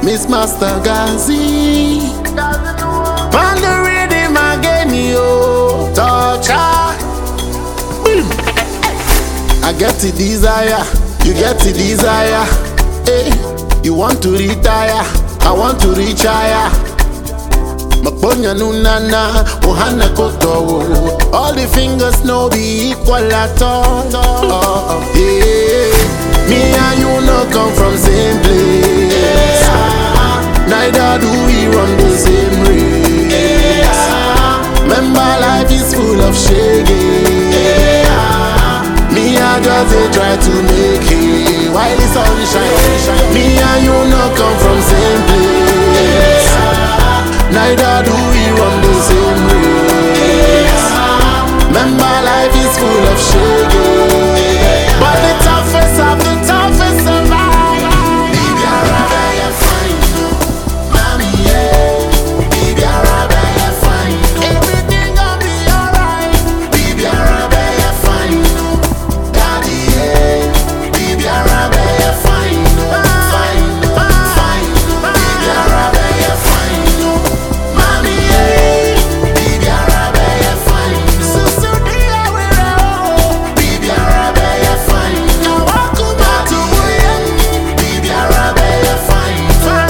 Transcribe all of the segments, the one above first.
Miss Master Gazi. On the rhythm again, yo. Torture. I get the desire, you get the desire. Hey, you want to retire, I want to reach higher. Maponya nunana, ohana koto. All the fingers no be equal at all. Yeah, me and you no come from same place. Neither do we run the same race. Remember life is full of shaggy. Me and just try to make it while the sun shine. Me and you no come from same place. Neither do we run the same race. Remember life is full of shaggy. But the toughest of the toughest survive. Baby, you're fine, mommy, yeah. Baby, you're fine. Everything gonna be alright. Baby, you're fine. Daddy, yeah. Baby, you're fine. Fine, fine. Baby, you're fine. Mommy, yeah. Baby, you're fine. So dear, we're all. Baby, you're fine. Now I come back to you. Baby, you're fine.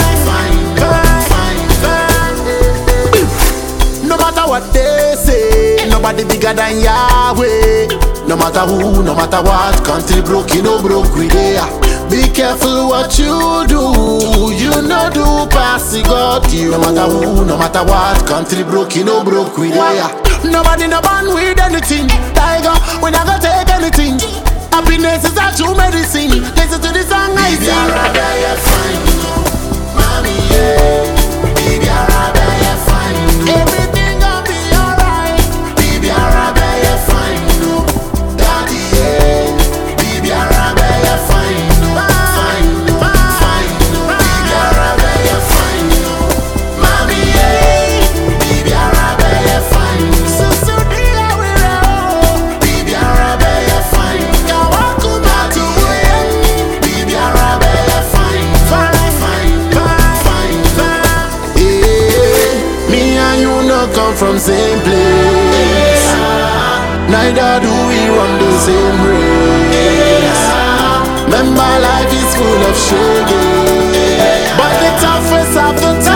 Fine. No matter what they say, nobody bigger than Yahweh. No matter who, no matter what, country broke, you know broke we there. Be careful what you do, you know do pass the God you. No matter who, no matter what, country broke, you know broke we there. Nobody no born with anything, tiger, we not gonna take anything. Happiness is a true medicine. Listen to the song I sing. Baby, you're fine, mommy, yeah. Baby, you're fine. Everything gonna be alright. Baby, you're fine. Daddy, yeah. Baby, you're fine. Fine, fine. Baby, you're fine. Mommy, yeah. Baby, you're fine. So dear, we're all. Baby, you're fine. Now I come back to you. Baby, you're fine. Fine. Yeah, me and you no come from same place. Neither do we run the same race. Remember life is full of shaggy. But the toughest of the